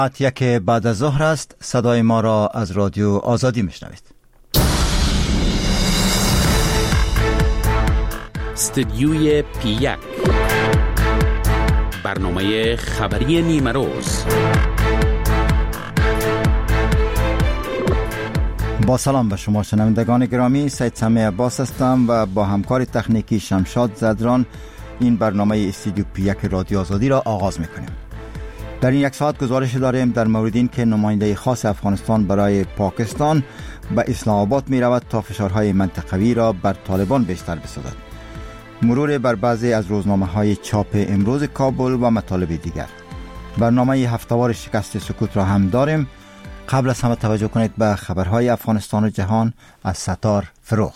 یک بعد از ظهر است. صدای ما را از رادیو آزادی میشنوید. استدیوی پی1 برنامه خبری نیمه روز. با سلام به شما شنوندگان گرامی، سید سمیع عباس هستم و با همکار تکنیکی شمشاد زدران این برنامه استدیو پی1 رادیو آزادی را آغاز میکنیم. در این یک ساعت گزارش داریم در مورد این که نماینده خاص افغانستان برای پاکستان به اسلام آباد می رود تا فشارهای منطقوی را بر طالبان بیشتر بسازد. مرور بر بعضی از روزنامه های چاپ امروز کابل و مطالب دیگر. برنامه هفته‌وار شکست سکوت را هم داریم. قبل از همه توجه کنید به خبرهای افغانستان و جهان از ستار فروغ.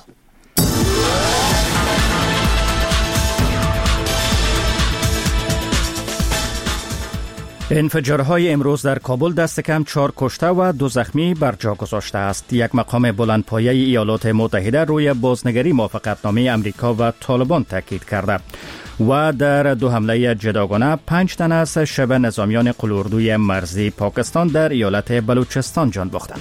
انفجارهای امروز در کابل دست کم 4 کشته و 2 زخمی بر جا گذاشته است. یک مقام بلندپایه ایالات متحده روی بازنگری موافقتنامه امریکا و طالبان تاکید کرده و در 2 حمله جداگانه 5 تن از شبه نظامیان قلاردوی مرزی پاکستان در ایالت بلوچستان جان باختند.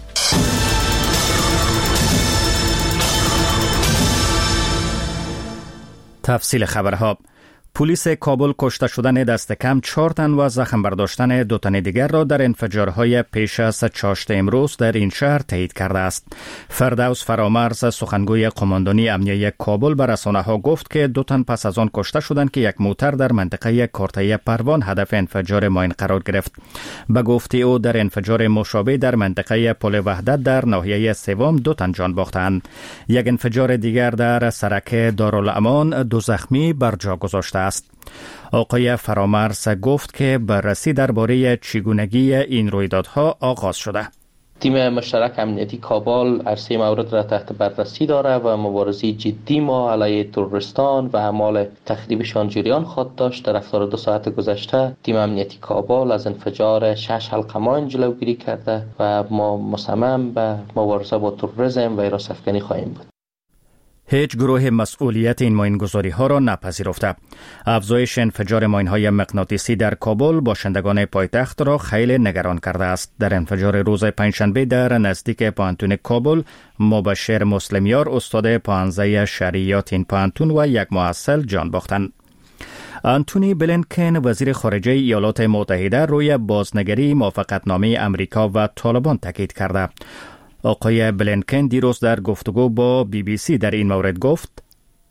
تفصیل خبرها: پلیس کابل کشته شدن دست کم 4 تن و زخم برداشتن 2 تن دیگر را در انفجارهای پیش از چاشت امروز در این شهر تایید کرده است. فردوس فرامرز سخنگوی قماندانی امنیه کابل به رسانه‌ها گفت که 2 تن پس از آن کشته شدند که یک موتر در منطقه کارتای پروان هدف انفجار ماین قرار گرفت. به گفته او در انفجار مشابه در منطقه پل وحدت در ناحیه سوم 2 تن جان باختند. یک انفجار دیگر در سرک دارالامان 2 زخمی بر جا گذاشته است. آقای فرامرز گفت که بررسی درباره چگونگی این رویدادها آغاز شده. تیم مشترک امنیتی کابل عرصه مورد را تحت بررسی داره و مبارزه جدی ما علیه تروریستان و اعمال تخریبشان جریان خواهد داشت. در 72 ساعت گذشته تیم امنیتی کابل از انفجار 6 حلقه ماین جلوگیری کرده و ما مصمم به مبارزه با تروریسم و حراس افکنی خواهیم بود. هیچ گروه مسئولیت این ماینگذاری ها را نپذیرفته. افزایش انفجار ماین های مغناطیسی در کابل باشندگان پایتخت را خیلی نگران کرده است. در انفجار روز پنجشنبه در نزدیک پانتون کابل، مبشر مسلمیار استاد پانزه شریعت این پانتون و یک محصل جان باختند. آنتونی بلینکن وزیر خارجه ایالات متحده روی بازنگری موافقتنامه امریکا و طالبان تاکید کرده. آقای بلینکن دیروز در گفتگو با BBC در این مورد گفت: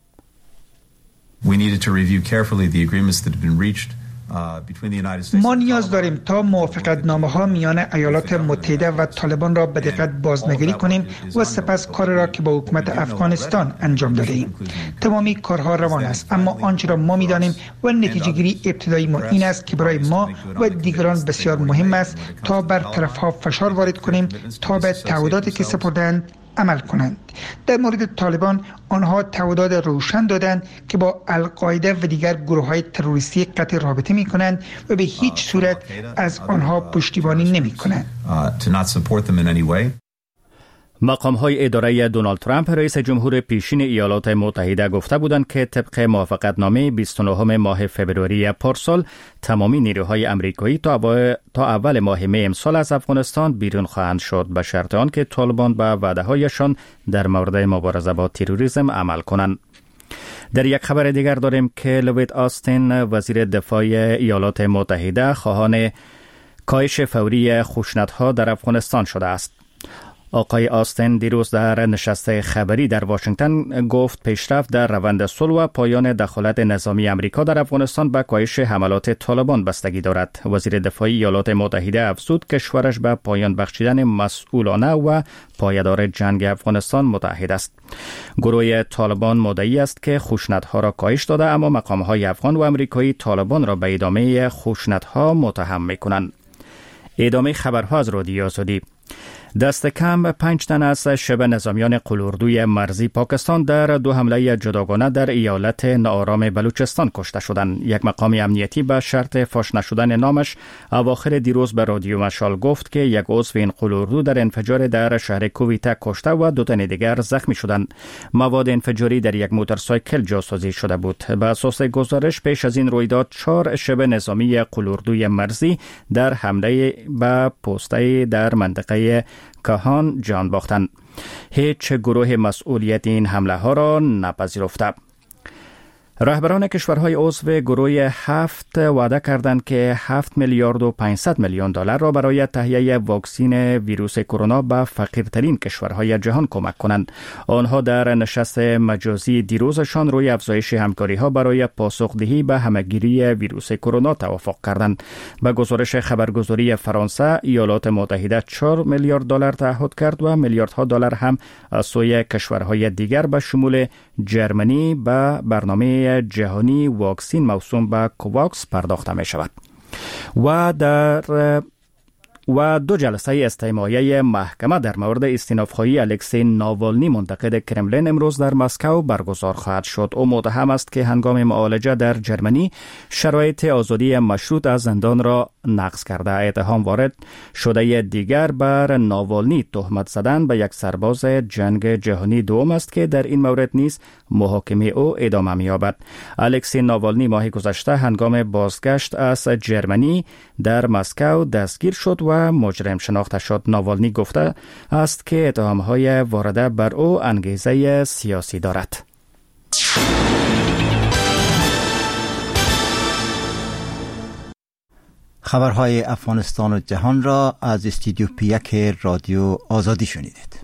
ما نیاز داریم تا موافقتنامه‌ها میان ایالات متحده و طالبان را به دقت بازنگری کنیم و سپس کار را که با حکومت افغانستان انجام داده ایم. تمامی کارها روان است، اما آنچه را ما می‌دانیم و نتیجه گیری ابتدایی ما این است که برای ما و دیگران بسیار مهم است تا بر طرف‌ها فشار وارد کنیم تا به تعهداتی که سپردند عمل کنند. در مورد طالبان آنها تعهدات روشن دادند که با القاعده و دیگر گروه‌های تروریستی قطع رابطه می‌کنند و به هیچ صورت از آنها پشتیبانی نمی‌کنند. مقام‌های اداره دونالد ترامپ رئیس جمهور پیشین ایالات متحده گفته بودند که طبق موافقتنامه 29 ماه فوریه پارسال تمامی نیروهای آمریکایی تا اول ماه می امسال از افغانستان بیرون خواهند شد، به شرط آنکه طالبان به وعده‌هایشان در مورد مبارزه با تروریسم عمل کنند. در یک خبر دیگر داریم که لوید آستین وزیر دفاع ایالات متحده خواهان کاهش فوری خشونت‌ها در افغانستان شده است. آقای آستین دیروز در نشست خبری در واشنگتن گفت پیشرفت در روند صلح و پایان دخالت نظامی امریکا در افغانستان به کاهش حملات طالبان بستگی دارد. وزیر دفاع ایالات متحده افزود کشورش به پایان بخشیدن مسئولانه و پایدار جنگ افغانستان متحد است. گروه طالبان مدعی است که خشونت‌ها را کاهش داده، اما مقام‌های افغان و امریکایی طالبان را به ادامه خشونت‌ها متهم می‌کنند. ادامه خبرها از رادیو آزادی. دست کم 5 تن از شبه نظامیان قلاردوی مرزی پاکستان در 2 حمله جداگانه در ایالت ناآرام بلوچستان کشته شدند. یک مقام امنیتی به شرط فاش نشدن نامش اواخر دیروز به رادیو مشال گفت که یک عضو این قلاردو در انفجار در شهر کویته کشته و 2 تن دیگر زخمی شدند. مواد انفجاری در یک موتورسایکل جاسازی شده بود. به اساس گزارش پیش از این رویداد 4 شبه نظامی قلاردوی مرزی در حمله به پسته در منطقه کهان جان باختند. هیچ گروه مسئولیت این حمله ها را نپذیرفته. رهبران کشورهای عضو گروه 7 وعده کردند که 7 میلیارد و 500 میلیون دلار را برای تهیه واکسن ویروس کرونا به فقیرترین کشورهای جهان کمک کنند. آنها در نشست مجازی دیروزشان روی افزایش همکاری ها برای پاسخدهی به همهگیری ویروس کرونا توافق کردند. به گزارش خبرگزاری فرانسه، ایالات متحده 4 میلیارد دلار تعهد کرد و میلیاردها دلار هم از سوی کشورهای دیگر به شمول جرمنی به برنامه جهانی واکسن موسوم به کوواکس پرداخته می شود. و 2 جلسه استماعی محکمه در مورد استیناف‌خواهی الکسی ناوالنی منتقد کرملین امروز در مسکو برگزار خواهد شد. او متهم است که هنگام معالجه در جرمنی شرایط آزادی مشروط از زندان را نقض کرده. اتهام وارد شده دیگر بر ناوالنی تهمت زدن به یک سرباز جنگ جهانی دوم است که در این مورد نیز محاکمه او ادامه می‌یابد. الکسی ناوالنی ماه گذشته هنگام بازگشت از جرمنی در مسکو دستگیر شد و مجرم شناخته شد. ناوالنی گفته است که اتهام‌های وارده بر او انگیزه سیاسی دارد. خبرهای افغانستان و جهان را از استودیو پی1 رادیو آزادی شنیدید.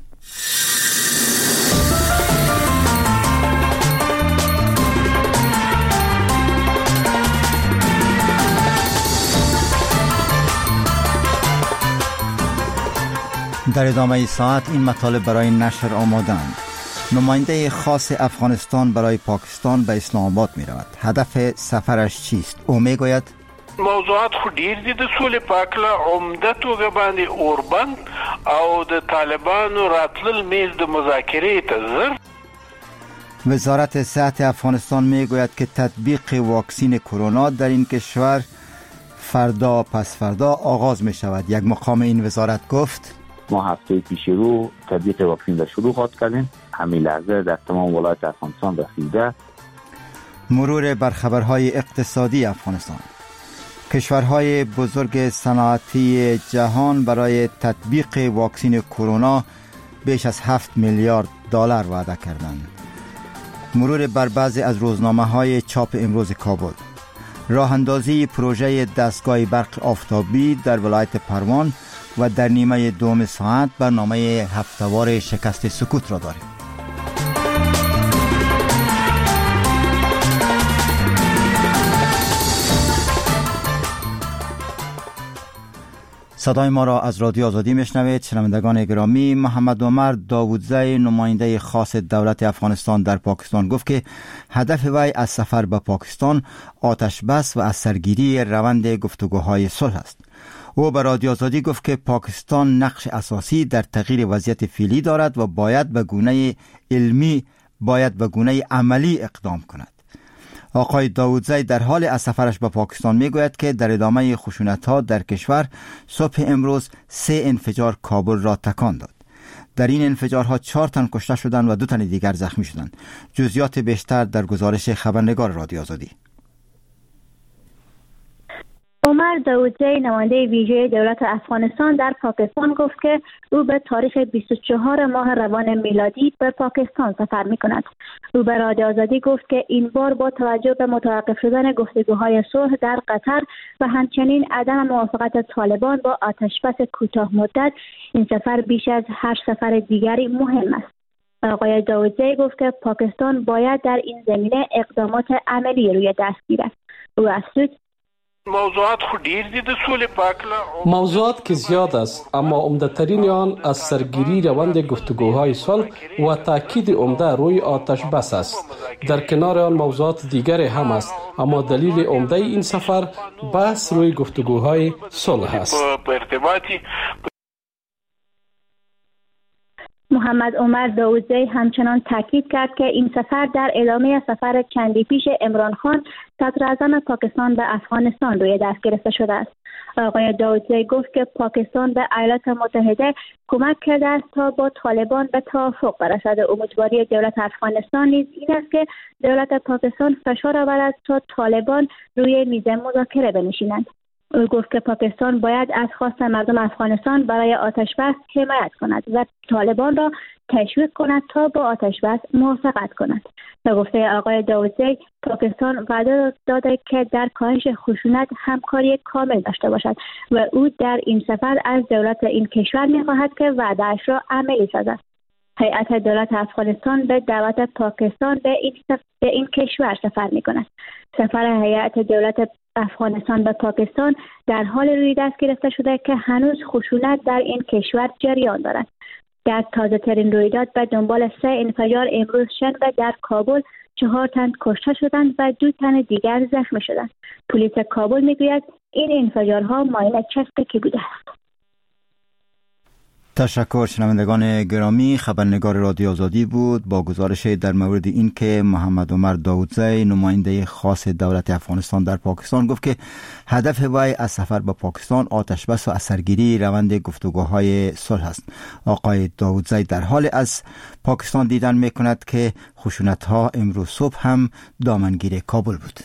در ادامه ساعت این مطالب برای نشر آمادند. نماینده خاص افغانستان برای پاکستان به اسلام آباد می رود. هدف سفرش چیست؟ او می گوید موضوعات خو ډیر دي د سولې په هکله عمده توګه باندې اوربند او د طالبانو راتلل میز د مذاکرې ته زر. وزارت صحت افغانستان می گوید که تطبیق واکسن کرونا در این کشور فردا پس فردا آغاز می شود. یک مقام این وزارت گفت ما هفته پیش رو تطبیق واکسن را شروع خواهد کردیم. همین لحظه در تمام ولایت افغانستان رسیده. مرور بر خبرهای اقتصادی افغانستان. کشورهای بزرگ صنعتی جهان برای تطبیق واکسن کرونا بیش از 7 میلیارد دلار وعده کردند. مرور بر بعضی از روزنامه‌های چاپ امروز کابل. راه اندازی پروژه دستگاه برق آفتابی در ولایت پروان و در نیمه دوم ساعت برنامه هفته‌وار شکست سکوت را داریم. صدای ما را از رادیو آزادی میشنوید. شنوندگان گرامی، محمد عمر داوودزی نماینده خاص دولت افغانستان در پاکستان گفت که هدف وی از سفر به پاکستان آتش بس و از سرگیری روند گفتگوهای صلح است. او به رادیو آزادی گفت که پاکستان نقش اساسی در تغییر وضعیت فعلی دارد و باید به گونه عملی اقدام کند. آقای داوودزی در حال از سفرش به پاکستان میگوید که در ادامه خشونت‌ها در کشور صبح امروز 3 انفجار کابل را تکان داد. در این انفجارها 4 تن کشته شدند و 2 تن دیگر زخمی شدند. جزئیات بیشتر در گزارش خبرنگار رادیو آزادی. عمر داوودزی نماینده ویژه دولت افغانستان در پاکستان گفت که او به تاریخ 24 ماه روان میلادی به پاکستان سفر می کند. او به رادیو آزادی گفت که این بار با توجه به متوقف شدن گفتگوهای صلح در قطر و همچنین عدم موافقت طالبان با آتشبس کوتاه مدت، این سفر بیش از هر سفر دیگری مهم است. آقای داوودزی گفت که پاکستان باید در این زمینه اقدامات عملی روی دست گیرد. او افزود موضوعات که زیاد است، اما عمده‌ترین آن از سرگیری روند گفتگوهای صلح و تاکید عمده روی آتش بس است. در کنار آن موضوعات دیگری هم است، اما دلیل عمده این سفر بحث روی گفتگوهای صلح است. محمد عمر داودزی همچنان تاکید کرد که این سفر در ادامه سفر چندی پیش عمران خان صدر اعظم پاکستان به افغانستان روی دست گرفته شده است. آقای داودزی گفت که پاکستان به ایالات متحده کمک کرده است تا با طالبان به توافق برسد. امیدواری دولت افغانستان نیز این است که دولت پاکستان فشار آورد تا طالبان روی میز مذاکره بنشینند. او گفت که پاکستان باید از خواست مردم افغانستان برای آتش‌بس حمایت کند و طالبان را تشویق کند تا با آتش‌بس موافقت کند. به گفته آقای داودزی، پاکستان وعده داده که در کاهش خشونت همکاری کامل داشته باشد و او در این سفر از دولت این کشور می‌خواهد که وعده‌اش را عملی سازد. هیئت دولت افغانستان به دعوت پاکستان به این کشور سفر می‌کند. سفر هیئت دولت افغانستان به پاکستان در حال روی دست گرفته شده که هنوز خشونت در این کشور جریان دارد. در تازه ترین رویداد به دنبال 3 انفجار امروز شنبه در کابل 4 تن کشته شدند و 2 تن دیگر زخمی شدند. پلیس کابل میگوید این انفجارها مایل چسبکی بوده است. تشکر. شنوندگان گرامی، خبرنگار رادیو آزادی بود با گزارش در مورد این که محمد عمر داودزی نماینده خاص دولت افغانستان در پاکستان گفت که هدف وی از سفر به پاکستان آتش‌بس و اثرگیری روند گفتگوهای صلح است. آقای داودزی در حال از پاکستان دیدن می‌کند که خشونت‌ها امروز صبح هم دامنگیر کابل بود.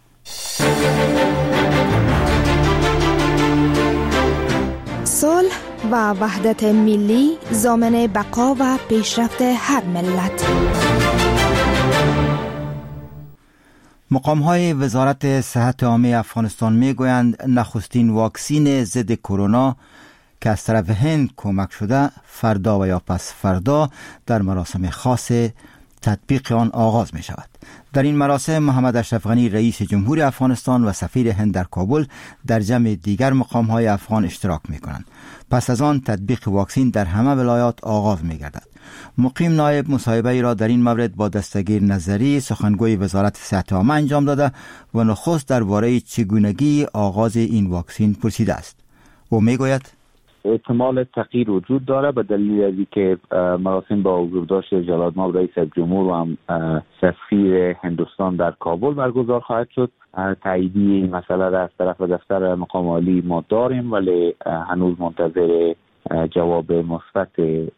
صلح و وحدت ملی ضامن بقا و پیشرفت هر ملت. مقام‌های وزارت صحت عامه افغانستان میگویند نخستین واکسین ضد کرونا که از طرف هند کمک شده فردا و یا پس فردا در مراسم خاص تطبیق آن آغاز می شود. در این مراسم محمد اشرف غنی رئیس جمهور افغانستان و سفیر هند در کابل در جمع دیگر مقام‌های افغان اشتراک می کنند. پس از آن تطبیق واکسین در همه ولایات آغاز می گردد. مقیم نایب مصاحبه را در این مورد با دستگیر نظری سخنگوی وزارت صحت عامه انجام داده و نخست درباره چگونگی آغاز این واکسین پرسیده است. او می گوید احتمال تغییر وجود داره به دلیل از اینکه مراسم با حضور داشت جلال‌مآب رئیس جمهور و هم سفیر هندوستان در کابل برگزار خواهد شد. تاییدی این مسئله را از طرف دفتر مقام عالی ما داریم ولی هنوز منتظر جواب مثبت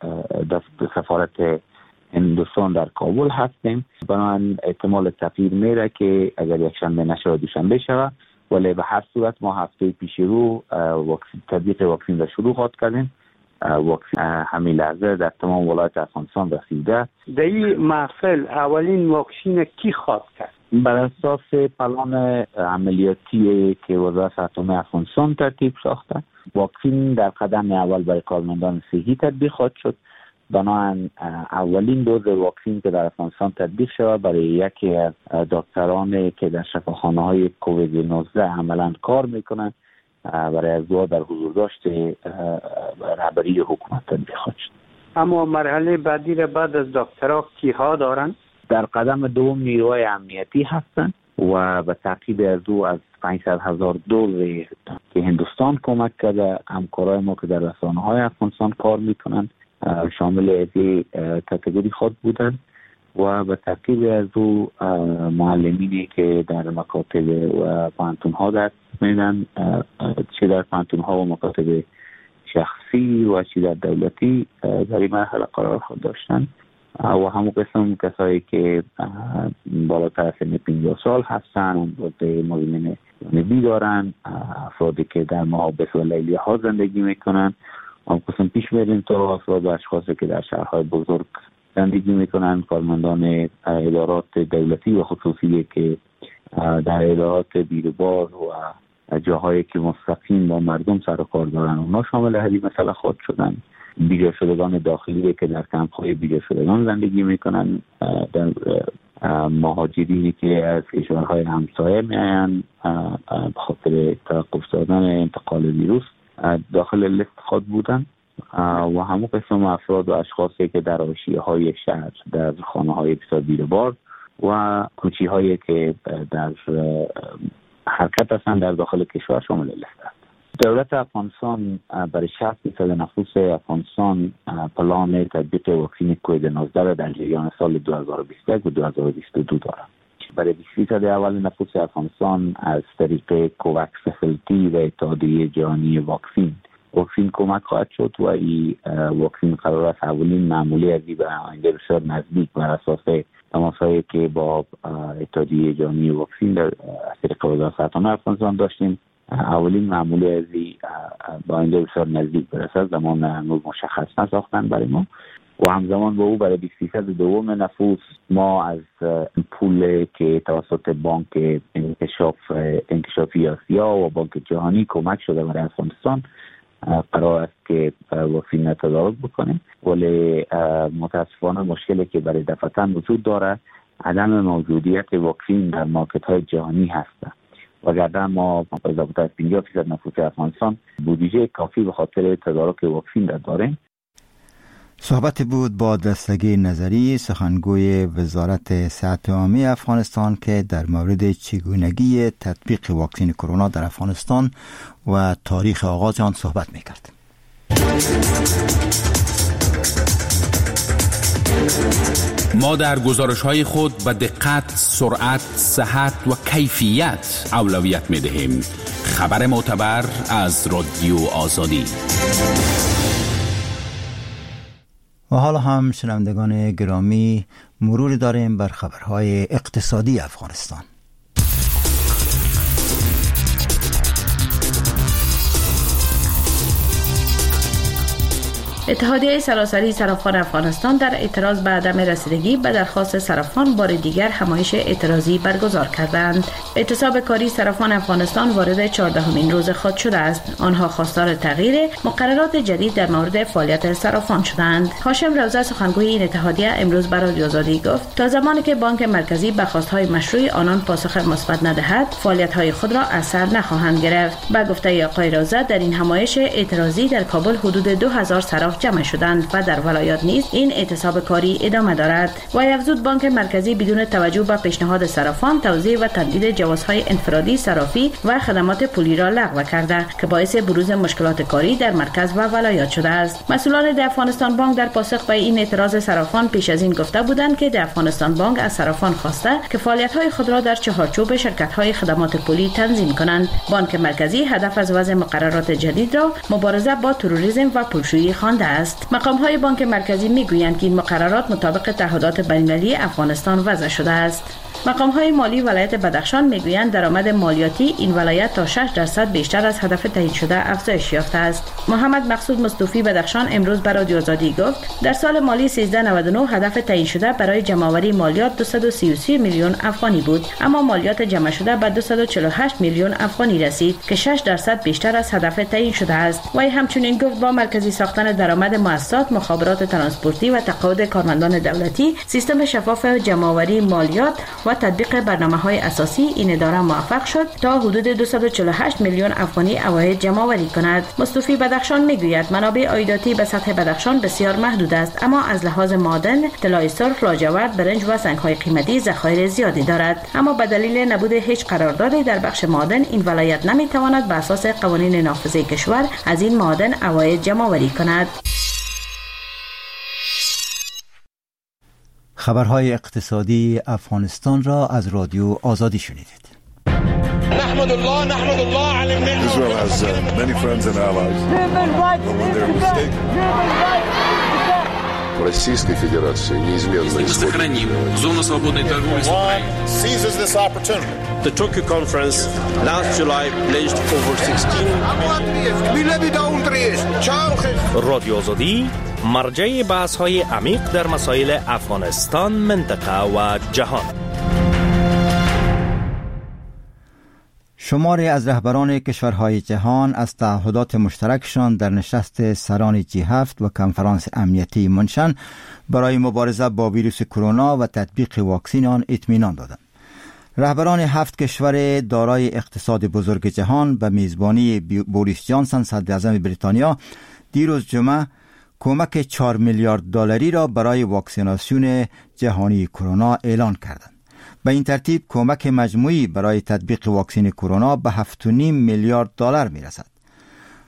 سفارت هندوستان در کابل هستیم. بنابراین احتمال تغییر میره که اگر یکشنبه نشه و دوشنبه شود، ولی به هر صورت ما هفته پیش رو تطبیق واکسین را شروع خواهد کردیم. واکسین همین لحظه در تمام ولایت افغانستان رسیده. در این محفل اولین واکسین کی خواهد کرد؟ بر اساس پلان عملیاتی که وزارت صحت عامه افغانستان ترتیب ساخته، واکسین در قدم اول برای کارمندان صحی تطبیق خواهد شد. بنابراین اولین دوز واکسین که در افغانستان تطبیق شود برای یکی از دکترانی که در شفاخانه‌های کووید 19 عملاً کار میکنند برای از دو در حضور داشت رهبری حکومت تطبیق خواهد شد. اما مرحله بعدی را بعد از دکترها کیها دارند؟ در قدم دوم نیروهای امنیتی هستند و به تعقیب از او از 500,000 دوز که هندوستان کمک کرده همکارای ما که در رسانه‌های افغانستان کار میکنند شامل از کاتگوری خود بودند و به تعقیب از او معلمینی که در مکاتب و پانتون‌ها دست میدن، چه در پانتون‌ها و مکاتب شخصی و چه در دولتی در این مرحله قرار خود داشتن و همون قسم کسایی که بالاتر از سن 50 سال هستن و مزمن جانبی دارن، افرادی که در محابس و لیلیه ها زندگی میکنن، هم قسم پیش میریم تا افراد و اشخاصی که در شهرهای بزرگ زندگی میکنن، کارمندان ادارات دولتی و خصوصی که در ادارات بیروبار و جاهایی که مستقیم با مردم سر و کار دارن اونا شامل هذه مسئله خود شدن. بیجا شدگان داخلی که در کمپ‌های بیجا شدگان زندگی میکنن، در مهاجرینی که از کشورهای همسایه میاین به خاطر توقف دادن انتقال ویروس داخل لیست خود بودن و همون قسم افراد و اشخاصی که در حاشیه‌های شهر در خانه‌های بسیار بیروبار و کوچی‌هایی که در حرکت هستند در داخل کشور شامل لیست است. دولت افغانستان برای 60% نفوس افغانستان پلان تطبیق واکسن کووید 19 را در جریان سال 2021 و 2022 دارد. برای 20% اول نفوس افغانستان از طریق کوواکس فسیلیتی و اتحادیه جهانی واکسن کمک خواهد شد و این واکسن قرار است اولین معمولی ازی به آینده بسیار نزدیک بر اساس تماسهایی که با اتحادیه جهانی واکسن از طریق وزارت سرطان افغانستان داشتیم، اولین معمولی ازی با آینده بسیار نزدیک برسد. زمان هنوز مشخص نساختن برای ما و همزمان با او برای 20% دوم نفوس ما از پول که توسط بانک انکشافی آسیا و بانک جهانی کمک شده برای افغانستان قرار است که واکسن تدارک بکنیم، ولی متاسفانه مشکلی که برای دفعتاً وجود داره عدم موجودیت واکسن در مارکت های جهانی هست. وگرنه ما بالاتر از 50% نفوس افغانستان بودجه کافی به خاطر تدارک واکسن داریم. صحبت بود با دستگیر نظری، سخنگوی وزارت صحت عامه افغانستان که در مورد چگونگی تطبیق واکسن کرونا در افغانستان و تاریخ آغاز آن صحبت می‌کرد. ما در گزارش‌های خود به دقت، سرعت، صحت و کیفیت اولویت می‌دهیم. خبر معتبر از رادیو آزادی. و حالا هم شنوندگان گرامی مروری داریم بر خبرهای اقتصادی افغانستان. اتحادیه سراسری صرافان افغانستان در اعتراض به عدم رسیدگی به درخواست صرافان بار دیگر همایش اعتراضی برگزار کردند. اعتصاب کاری صرافان افغانستان وارد 14مین روز خود شده است. آنها خواستار تغییر مقررات جدید در مورد فعالیت صرافان شدند. هاشم روزه سخنگوی این اتحادیه امروز به رادیو آزادی گفت تا زمانی که بانک مرکزی به خواستهای مشروع آنان پاسخ مثبت ندهد، فعالیت‌های خود را از سر نخواهند گرفت. به گفته آقای روزه در این همایش اعتراضی در کابل حدود 2000 صراف جمع شدند و در ولایات نیز این اعتصاب کاری ادامه دارد. و افزود بانک مرکزی بدون توجه به پیشنهاد صرافان توزیع و تمدید جوازهای انفرادی صرافی و خدمات پولی را لغو کرده که باعث بروز مشکلات کاری در مرکز و ولایات شده است. مسئولان در افغانستان بانک در پاسخ به این اعتراض صرافان پیش از این گفته بودند که در افغانستان بانک از صرافان خواسته که فعالیت‌های خود را در چهارچوب شرکت‌های خدمات پولی تنظیم کنند. بانک مرکزی هدف از وضع مقررات جدید را مبارزه با تروریسم و پولشویی خوانده است. مقام‌های بانک مرکزی می‌گویند که این مقررات مطابق تعهدات بین‌المللی افغانستان وضع شده است. مقام‌های مالی ولایت بدخشان می‌گویند درآمد مالیاتی این ولایت تا 6% بیشتر از هدف تعیین شده افزایش یافته است. محمد مقصود مصطفی بدخشان امروز به رادیو آزادی گفت در سال مالی 1399 هدف تعیین شده برای جمع‌آوری مالیات 233 میلیون افغانی بود، اما مالیات جمع شده به 248 میلیون افغانی رسید که 6% بیشتر از هدف تعیین شده است. وی همچنین گفت با مرکزی ساختن درآمد مؤسسات، مخابرات ترانسپورتی و تقاعد کارمندان دولتی، سیستم شفاف جمع‌آوری مالیات و تطبیق برنامه‌های اساسی، این اداره موفق شد تا حدود 248 میلیون افغانی عواید جمع‌آوری کند. مصطفی بدخشان میگوید منابع عایداتی به سطح بدخشان بسیار محدود است، اما از لحاظ معدن، طلای سرخ، لاجورد، برنج و سنگ‌های قیمتی ذخایر زیادی دارد، اما به دلیل نبود هیچ قراردادی در بخش معدن این ولایت نمی‌تواند به اساس قوانین نافذه کشور از این معدن عواید جمع‌آوری کند. خبرهای اقتصادی افغانستان را از رادیو آزادی شنیدید. نحمد الله علی الملت. Israel has many friends and allies. When they're mistaken. Российской Федерации неизменно сохраним зону свободной торговли с Украиной. Seizes this opportunity. The Tokyo conference last July pledged over 16 رادیو آزادی مرجع بحث‌های عمیق در مسائل افغانستان، منطقه و جهان. شماری از رهبران کشورهای جهان از تعهدات مشترکشان در نشست سران G7 و کنفرانس امنیتی منشن برای مبارزه با ویروس کرونا و تطبیق واکسن آن اطمینان دادند. رهبران 7 کشور دارای اقتصاد بزرگ جهان به میزبانی بوریس جانسون صدر اعظم بریتانیا دیروز جمعه کمک 4 میلیارد دلاری را برای واکسیناسیون جهانی کرونا اعلان کردند. به این ترتیب کمک مجموعی برای تطبیق واکسن کرونا به 7.5 میلیارد دلار میرسد.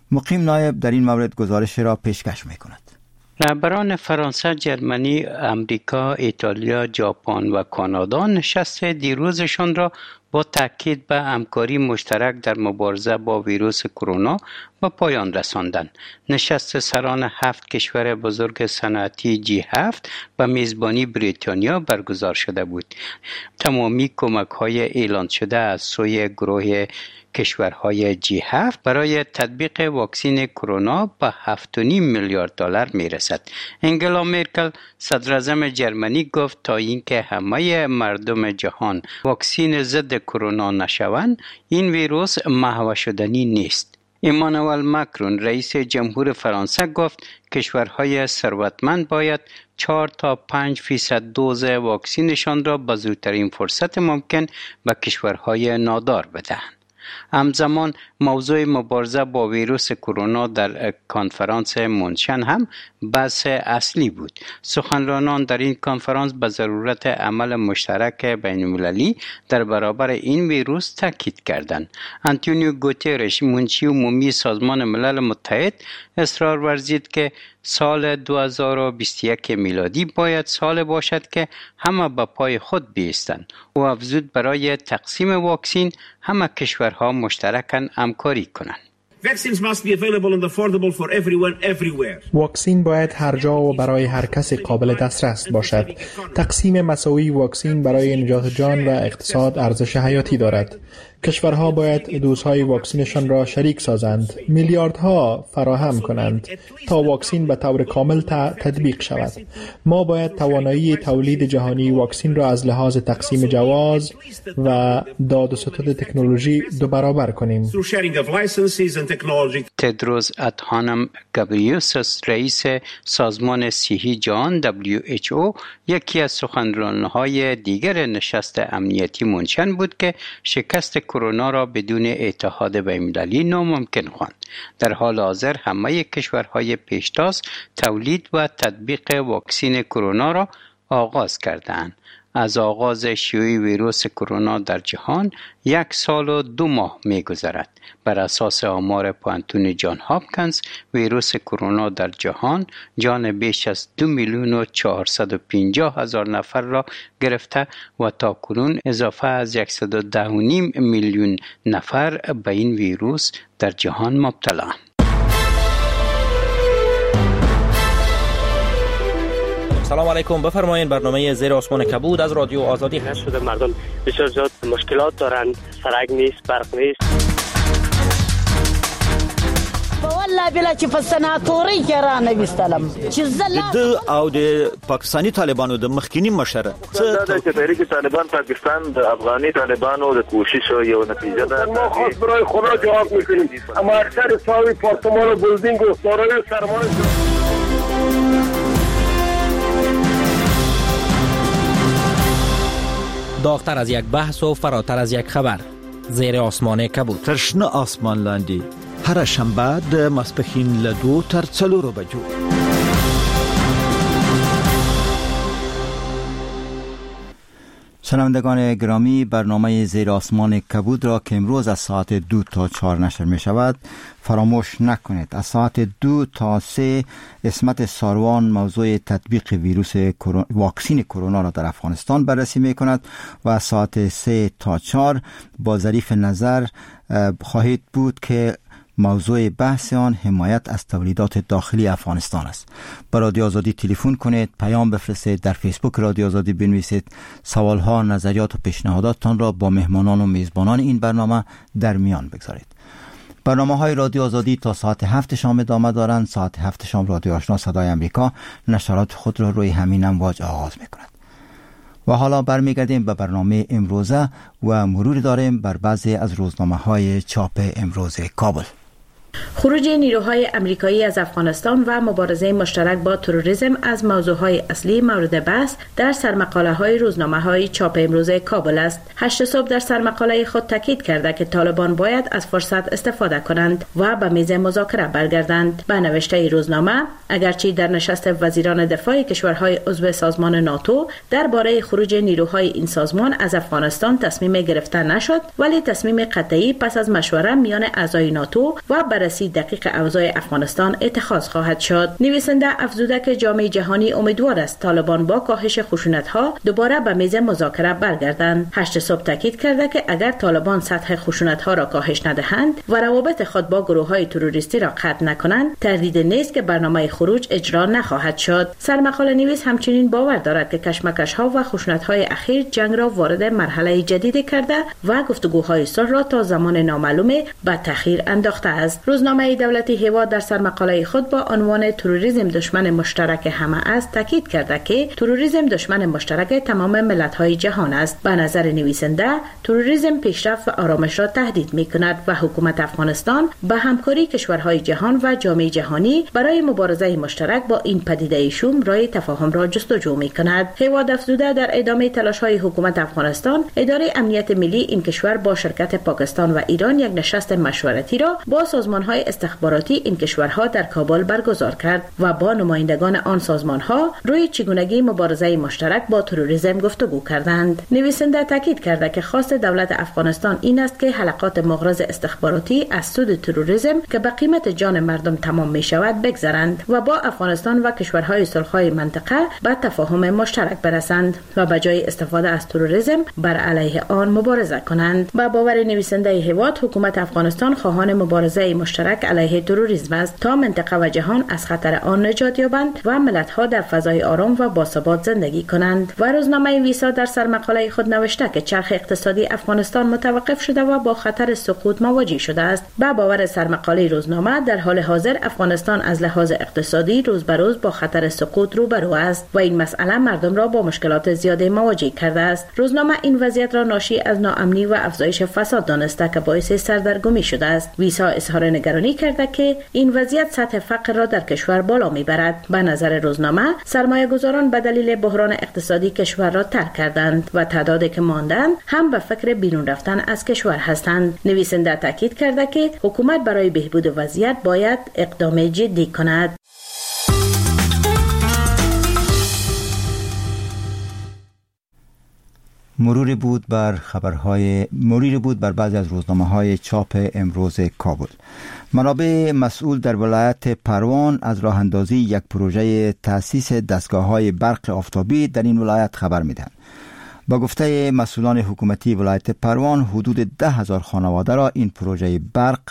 مقیم نایب در این مورد گزارش را پیشکش می‌کند. رهبران فرانسه، جرمنی، امریکا، ایتالیا، ژاپن و کانادا نشست دیروزشان را با تاکید به همکاری مشترک در مبارزه با ویروس کرونا به پایان رساندند. نشست سران 7 کشور بزرگ صنعتی G7 به میزبانی بریتانیا برگزار شده بود. تمامی کمک‌های اعلان شده از سوی گروه کشورهای G7 برای تطبیق واکسن کرونا به 7.5 میلیارد دلار میرسد. انگلا مرکل صدر اعظم جرمنی گفت تا اینکه همه مردم جهان واکسن ضد کرونا نشوند، این ویروس محو شدنی نیست. ایمانوئل ماکرون رئیس جمهور فرانسه گفت کشورهای ثروتمند باید 4 تا 5% دوز واکسنشان را به زودترین فرصت ممکن به کشورهای نادار بدهند. همزمان موضوع مبارزه با ویروس کرونا در کنفرانس مونشن هم بحث اصلی بود. سخنرانان در این کنفرانس به ضرورت عمل مشترک بین‌المللی در برابر این ویروس تاکید کردند. آنتونیو گوترش، منشی عمومی سازمان ملل متحد، اصرار ورزید که سال 2021 میلادی باید سال باشد که همه به پای خود بایستند و افزود برای تقسیم واکسن همه کشورها مشترکاً همکاری کنند. واکسن باید هر جا و برای هر کسی قابل دسترس باشد. تقسیم مساوی واکسن برای نجات جان و اقتصاد ارزش حیاتی دارد. کشورها باید دوزهای واکسنشان را شریک سازند، میلیاردها فراهم کنند تا واکسن به طور کامل تطبیق شود. ما باید توانایی تولید جهانی واکسن را از لحاظ تقسیم جواز و داد و ستد تکنولوژی 2 برابر کنیم. تدروس ادهانم گبریوسس، رئیس سازمان صحی جهان WHO، یکی از سخنرانهای دیگر نشست امنیتی مونشن بود که شکست کرونا را بدون اتحاد بین‌المللی ناممکن خواند. در حال حاضر همه کشورهای پیشتاز تولید و تطبیق واکسن کرونا را آغاز کردند. از آغاز شیوع ویروس کرونا در جهان 1 سال و 2 ماه می‌گذرد. بر اساس آمار پانتون جان هاپکینز، ویروس کرونا در جهان جان بیش از 2,450,000 نفر را گرفته و تاکنون اضافه از 110.5 میلیون نفر به این ویروس در جهان مبتلا. سلام علیکم، بفرمایید. برنامه زیر آسمان کبود از رادیو آزادی هست. شده مردم بسیار زیاد مشکلات دارند، سرک نیست، برق نیست. والله بلا چې په سناتوري کې را نه وستلم چې د او د پاکستانی طالبانو د مخکینی مشر چې تحریک طالبان پاکستان د افغاني طالبانو د کوشش یو نتیجه ده. ما خاص برای خدا جواب میکنیم. اما اکثر ساوی پارتمان و بلدینگ و سارای سرمایه داغتر از یک بحث و فراتر از یک خبر، زیر آسمان کبود. ترشنه آسمان لاندی هر شنبه د ماسپښین له 2 تر 4 بجو. شنوندگان گرامی، برنامه زیر آسمان کبود را که امروز از ساعت 2 تا 4 نشر می شود فراموش نکنید. از ساعت 2 تا 3 اسمت ساروان موضوع تطبیق ویروس واکسن کرونا را در افغانستان بررسی می کند و از ساعت 3 تا 4 با ظریف نظر خواهید بود که موضوع بحث آن حمایت از تولیدات داخلی افغانستان است. به رادیو آزادی تلفن کنید، پیام بفرستید، در فیسبوک رادیو آزادی بنویسید، سوالها، نظریات و پیشنهاداتتان را با مهمانان و میزبانان این برنامه در میان بگذارید. برنامه‌های رادیو آزادی تا ساعت 7 شام ادامه دارند. ساعت 7 شام رادیو آشنا صدای امریکا نشرات خود را روی همین امواج آغاز می‌کند. و حالا برمیگردیم به برنامه امروزه و مروری داریم بر بعضی از روزنامه‌های چاپ امروز کابل. خروج نیروهای امریکایی از افغانستان و مبارزه مشترک با تروریسم از موضوعهای اصلی مورد بحث در سرمقاله‌های روزنامه‌های چاپ امروز کابل است. 8 صبح در سرمقاله خود تاکید کرده که طالبان باید از فرصت استفاده کنند و به میز مذاکره برگردند. به نوشته روزنامه، اگرچه در نشست وزیران دفاع کشورهای عضو سازمان ناتو درباره خروج نیروهای این سازمان از افغانستان تصمیم گرفته نشد، ولی تصمیم قطعی پس از مشوره میان اعضای ناتو و بررسی دقیق اوضاع افغانستان اتخاذ خواهد شد. نویسنده افزوده که جامعه جهانی امیدوار است طالبان با کاهش خشونت‌ها دوباره به میز مذاکره برگردند. 8 صبح تاکید کرده که اگر طالبان سطح خشونت‌ها را کاهش ندهند و روابط خود با گروه‌های تروریستی را قطع نکنند، تردید نیست که برنامه خروج اجرا نخواهد شد. سرمقاله نویس همچنین باور دارد که کشمکش‌ها و خشونت‌های اخیر جنگ را وارد مرحله جدیدی کرده و گفتگوهای صلح را تا زمان نامعلوم به تأخیر انداخته است. روزنامه دولتی هیوا در سرمقاله خود با عنوان تروریسم دشمن مشترک همه است تاکید کرده که تروریسم دشمن مشترک تمام ملت‌های جهان است. به نظر نویسنده تروریسم پیشرفت و آرامش را تهدید می‌کند و حکومت افغانستان به همکاری کشورهای جهان و جامعه جهانی برای مبارزه مشترک با این پدیده شوم راه تفاهم را جستجو می‌کند. هیوا افزوده در ادامه تلاش‌های حکومت افغانستان، اداره امنیت ملی این کشور با شرکت پاکستان و ایران یک نشست مشورتی را با سازمان‌های استخباراتی این کشورها در کابل برگزار کرد و با نمایندگان آن سازمان‌ها روی چگونگی مبارزه مشترک با تروریسم گفتگو کردند. نویسنده تاکید کرده که خواست دولت افغانستان این است که حلقات مغرض استخباراتی از سود تروریسم که به قیمت جان مردم تمام می‌شود بگذرند و با افغانستان و کشورهای صلح‌های منطقه به تفاهم مشترک برسند و به جای استفاده از تروریسم بر علیه آن مبارزه کنند. با باور نویسنده هیواد، حکومت افغانستان خواهان مبارزه مشترک علیه تروریسم است تا منطقه و جهان از خطر آن نجات یابند و ملت‌ها در فضای آرام و باثبات زندگی کنند. و روزنامه ویسا در سرمقاله خود نوشته که چرخ اقتصادی افغانستان متوقف شده و با خطر سقوط مواجه شده است. با باور سرمقاله روزنامه، در حال حاضر افغانستان از لحاظ اقتصادی روز به روز با خطر سقوط روبرو است و این مسئله مردم را با مشکلات زیادی مواجه کرده است. روزنامه این وضعیت را ناشی از ناامنی و افزایش فساد دانسته که باعث سردرگمی شده است. ویسا اظهار نگرانی کرده که این وضعیت سطح فقر را در کشور بالا میبرد. به نظر روزنامه، سرمایه‌گذاران به دلیل بحران اقتصادی کشور را ترک کردند و تعدادی که ماندند هم به فکر بیرون رفتن از کشور هستند. نویسنده تاکید کرده که حکومت برای بهبود وضعیت باید اقدام جدی کند. مروری بود بر بعضی از روزنامه‌های چاپ امروز کابل. منابع مسئول در ولایت پروان از راه اندازی یک پروژه تأسیس دستگاه‌های برق آفتابی در این ولایت خبر می‌دهند. با گفته مسئولان حکومتی ولایت پروان، حدود 10,000 خانواده را این پروژه برق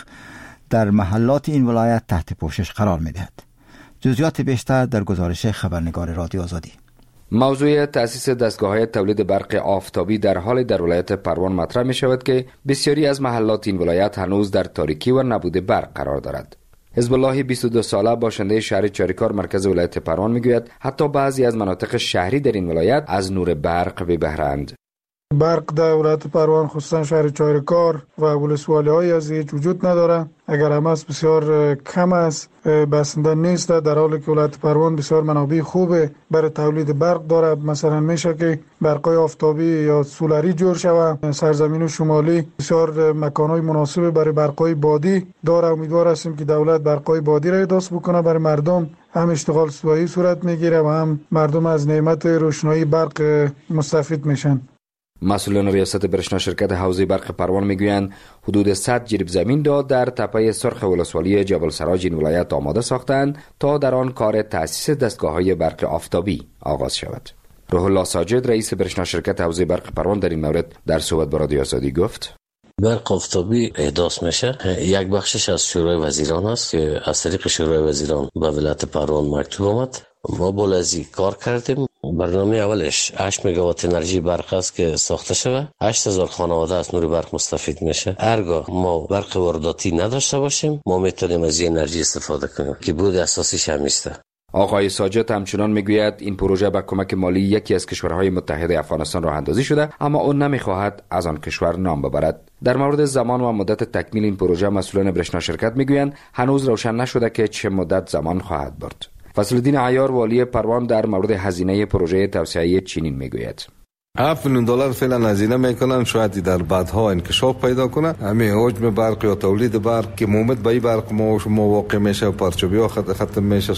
در محلات این ولایت تحت پوشش قرار می‌دهد. جزئیات بیشتر در گزارش خبرنگار رادیو آزادی. موضوع تأسیس دستگاه‌های تولید برق آفتابی در حال در ولایت پروان مطرح می شود که بسیاری از محلات این ولایت هنوز در تاریکی و نبود برق قرار دارد. حزب الله 22 ساله باشنده شهر چاریکار مرکز ولایت پروان میگوید حتی بعضی از مناطق شهری در این ولایت از نور برق بی بهره‌اند. برق در ولایت پروان خصوصا شهر چاریکار و ولسوالی‌های از هیچ وجود نداره. اگر هم است بسیار کم است، بسنده نیست، در حالی که ولایت پروان بسیار منابع خوبه برای تولید برق داره. مثلا میشه که برقای آفتابی یا سولاری جور شود. سرزمین شمالی بسیار مکانهای مناسب برای برقای بادی داره. امیدوار هستیم که دولت برقای بادی را احداث بکنه برای مردم. هم اشتغال صبحی صورت میگیره و هم مردم از نعمت روشنایی برق مستفید میشن. مسئولان ریاست برشنا شرکت حوزه برق پروان میگویند حدود 100 جریب زمین را در تپه سرخ ولسوالی جبل سراج این ولایت آماده ساختند تا در آن کار تأسیس دستگاه‌های برق آفتابی آغاز شود. روح الله ساجد رئیس برشنا شرکت حوزه برق پروان در این مورد در صحبت با رادیو آزادی گفت: برق آفتابی احداث میشه. یک بخشش از شورای وزیران است که از طریق شورای وزیران به ولایت پروان مکتوب آمد. ما بولازی کار کردیم. برنامه اولش 8 مگاوات انرژی برق است که ساخته شده. 8000 خانواده از نور برق مستفید میشه. هرگاه ما برق وارداتی نداشته باشیم، ما میتونیم از این انرژی استفاده کنیم که بود اساسیش همیسته. آقای ساجد همچنان میگوید این پروژه با کمک مالی یکی از کشورهای متحد افغانستان راه اندازی شده، اما اون نمیخواهد از آن کشور نام ببرد. در مورد زمان و مدت تکمیل این پروژه مسئولان برشنا شرکت میگویند هنوز روشن نشده که چه مدت زمان خواهد برد. فضل الدین عیار والی پروان در مورد هزینه پروژه توسعه چنین میگوید: $7 میلیون فعلا هزینه میکنن، شاید در بعدها انکشاف پیدا کنه. همین حجم برق یا تولید برق که مومد به برق ما واقع میشه و پرچوبی ها ختم میشه.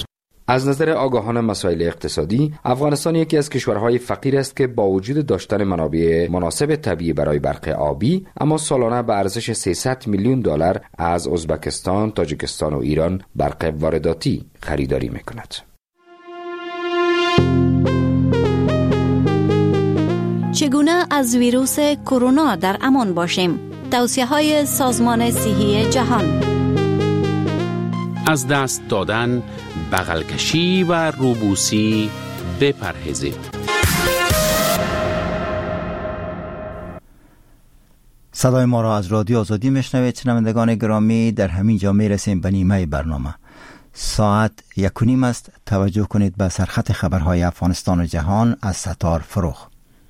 از نظر آگاهان مسائل اقتصادی، افغانستان یکی از کشورهای فقیر است که با وجود داشتن منابع مناسب طبیعی برای برق آبی، اما سالانه به ارزش 300 میلیون دلار از ازبکستان، تاجیکستان و ایران برق وارداتی خریداری میکند. چگونه از ویروس کرونا در امان باشیم؟ توصیه‌های سازمان صحی جهان. از دست دادن، بغل کشی و روبوسی بپرهیزید. صدای ما را از رادیو آزادی میشنوید. شنوندگان گرامی، در همین جا میرسیم به نیمه برنامه. ساعت 1:30 است. توجه کنید به سرخط خبرهای افغانستان و جهان از ستار فروغ.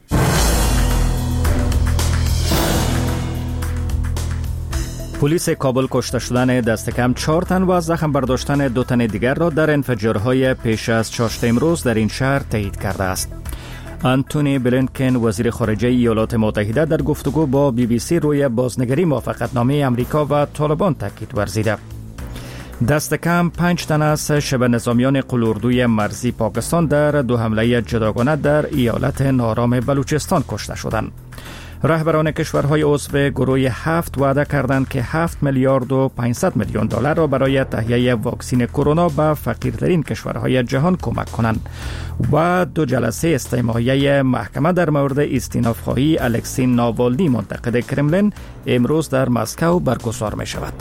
پلیس کابل کشته شدن دست کم 4 تن و زخم برداشتن 2 تن دیگر را در انفجارهای پیش از چاشت امروز در این شهر تایید کرده است. آنتونی بلینکن وزیر خارجه ایالات متحده در گفتگو با BBC روی بازنگری موافقتنامه امریکا و طالبان تاکید ورزیده. دست کم 5 تن از شبه نظامیان قلاردوی مرزی پاکستان در 2 حمله جداگانه در ایالت نارام بلوچستان کشته شدند. رهبران کشورهای عضو گروه 7 وعده کردند که 7 میلیارد و 500 میلیون دلار را برای تهیه واکسن کرونا به فقیرترین کشورهای جهان کمک کنند و 2 جلسه استماعیه محکمه در مورد استیناف‌خواهی الکسی ناوالنی منتقد کرملین امروز در مسکو برگزار می شود.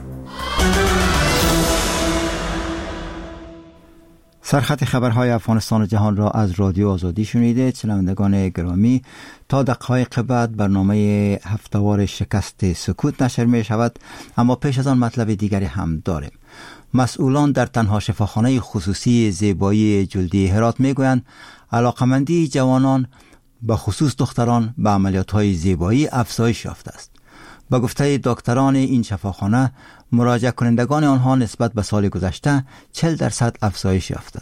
سرخط خبرهای افغانستان و جهان را از رادیو آزادی شنیده. شنوندگان گرامی، تا دقایق بعد برنامه هفتهوار شکست سکوت نشر می شود، اما پیش از آن مطلب دیگری هم داریم. مسئولان در تنها شفاخانه خصوصی زیبایی جلدی هرات می گویند علاقمندی جوانان به خصوص دختران به عملیات‌های زیبایی افزایش یافته است. با گفته دکتران این شفاخانه، مراجعه کنندگان آنها نسبت به سال گذشته 40% افزایش یافته.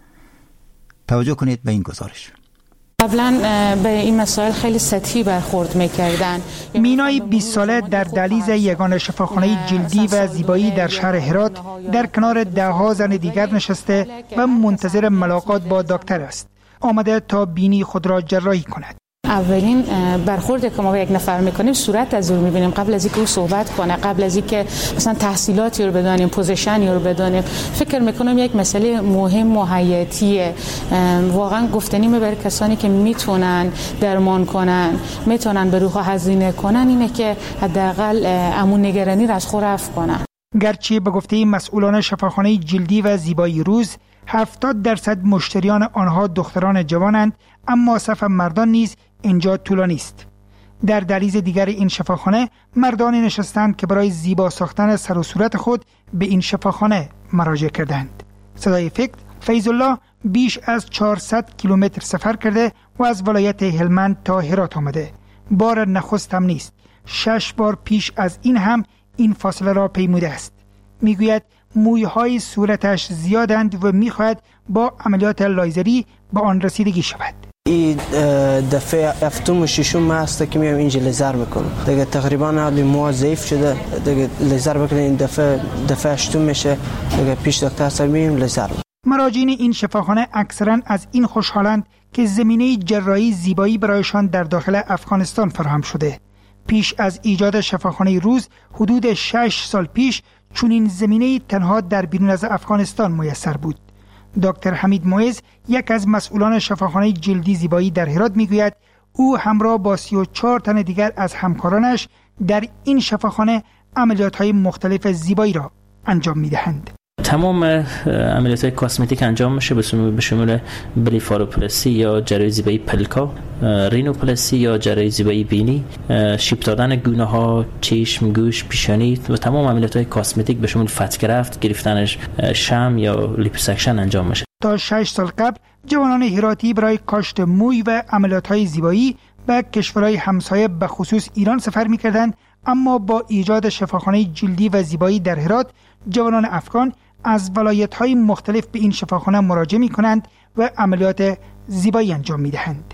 توجه کنید به این گزارش. قبلا به این مسائل خیلی سطحی برخورد می‌کردن. مینای 20 ساله در دهلیز یگانه شفاخانه جلدی و زیبایی در شهر هرات در کنار ده‌ها زن دیگر نشسته و منتظر ملاقات با دکتر است. آمده تا بینی خود را جراحی کند. اولین برخورد که ما با یک نفر میکنیم صورت از او میبینیم قبل از اینکه او صحبت کنه، قبل از اینکه مثلا تحصیلاتی رو بدونیم، پوزیشنی رو بدونیم. فکر میکنم یک مسئله مهم و حیاتیه، واقعا گفتنی برای کسانی که میتونن درمان کنن، میتونن به روح هزینه کنن، اینه که حداقل امون نگرانی را از خود رفع کنن. گرچه به گفته مسئولان شفاخانه جلدی و زیبایی روز 70% مشتریان آنها دختران جوانند، اما صف مردان نیز اینجا طولانی است. در دهلیز دیگر این شفاخانه مردانی نشستند که برای زیبا ساختن سر و صورت خود به این شفاخانه مراجعه کردند. صدای فیض الله بیش از 400 کیلومتر سفر کرده و از ولایت هلمند تا هرات آمده. بار نخست هم نیست. 6 بار پیش از این هم این فاصله را پیموده است. میگوید مویهای صورتش زیادند و میخواهد با عملیات لایزری به آن رسیدگی شود. این دفعه هفتم و ششم هست که میام اینجا لیزر میکنم. دیگه تقریبا حالی مو ضعیف شده، دیگه لیزر بکنه. این دفعه هشتم میشه، دیگه پیش دکتر سر میریم لیزر. مراجعین این شفاخانه اکثرا از این خوشحالند که زمینه جراحی زیبایی برایشان در داخل افغانستان فراهم شده. پیش از ایجاد شفاخانه روز حدود 6 سال پیش چنین زمینه تنها در بیرون از افغانستان میسر بود. دکتر حمید معز، یک از مسئولان شفاخانه جلدی زیبایی در هرات، میگوید او همراه با 34 تن دیگر از همکارانش در این شفاخانه عملیات‌های مختلف زیبایی را انجام می‌دهند. تمام عملیات کاسمتیک انجام میشه به شمول بلیفاروپلاسی یا جراحی زیبایی پلکا، رینوپلاسی یا جراحی زیبایی بینی، شیب دادن گونه ها، چشم، گوش، پیشانی و تمام عملیات کاسمتیک به شمول فتگرفت، گرفتنش شم یا لیپوسکشن انجام میشه. تا 6 سال قبل جوانان هراتی برای کاشت موی و عملیات‌های زیبایی به کشورهای همسایه به خصوص ایران سفر می‌کردند، اما با ایجاد شفاخانه جلدی و زیبایی در هرات جوانان افغان از ولایت‌های مختلف به این شفاخانه مراجعه می‌کنند و عملیات زیبایی انجام می‌دهند.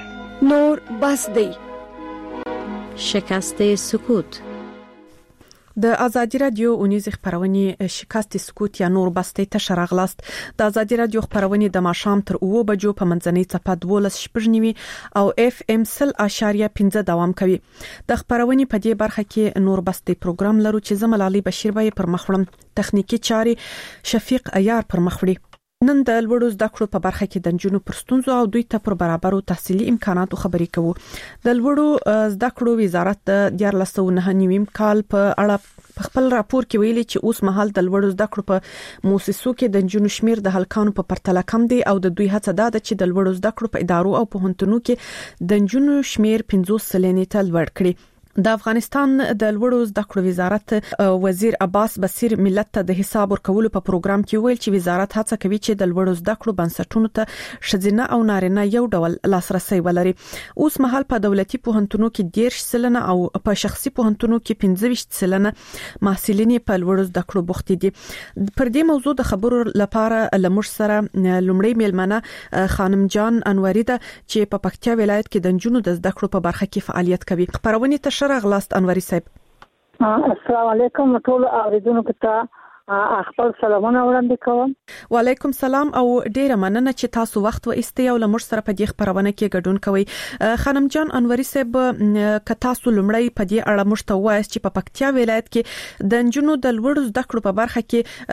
نور بسدی، شکست سکوت. د ازادي رادیو اونیز خبرونه شکست سکوت یا نور بسته ته شرغلاست د ازادي رادیو خبرونه د ماشام تر 2 بجو په منځنۍ صفه 12 شپږنیوي او اف ام 0.5 دوام کوي د خبرونه په دې برخه کې نور بسته پروګرام لرو چې زملالي بشیر به پر مخړم تخنیکی چاري شفیق عیار پر مخړي نن د لوړو زده کړو په برخه کې د نجونو پر ستونزو او دوی ته پر برابرو تحصیلي امکاناتو خبرې کوو د لوړو زده کړو وزارت د 2009 کال په اړه خپل راپور کې ویلي چې اوس مهال د لوړو زده کړو په موسسو کې د نجونو شمیر د هلکانو په پرتله کم دی او د دوی هڅه ده چې د لوړو زده کړو په ادارو او پوهنتونونو کې د نجونو شمیر 50 سلنې ته لوړ کړي د افغانستان د لوړو زده کړو وزارت وزیر عباس بصیر ملت ته د حساب ورکولو په پروګرام کې ویل چې وزارت هڅه کوي چې د لوړو زده کړو بنسټونو ته شذینه او نارینه یو ډول لاسرسي ولري اوس مهال په دولتي پوهنتونونو کې 10 سلنه او په شخصي پوهنتونونو کې 15 سلنه محصلین په لوړو زده کړو بوخت دي پر دې موضوع د خبرو لپاره لمر سره لومړی میلمنه خانم جان انوري ده چې په پکتیا ولایت کې د نجونو د زده کړو په برخه کې فعالیت کوي خبرونه ته شرغلاست انوري صاحب السلام علیکم ټول اوریدونکو ته خپل سلامونه وړاندې کوم وعلیکم سلام او ډیره مننه چې تاسو وخت و ایستئ او لمر سره په دې خبرونه کې ګډون کوئ خانم جان انوري صاحب ک تاسو لمړی په دې اړه مشتوایس چې په پکتیا ولایت کې د نجونو د لوړو زده کړو په برخه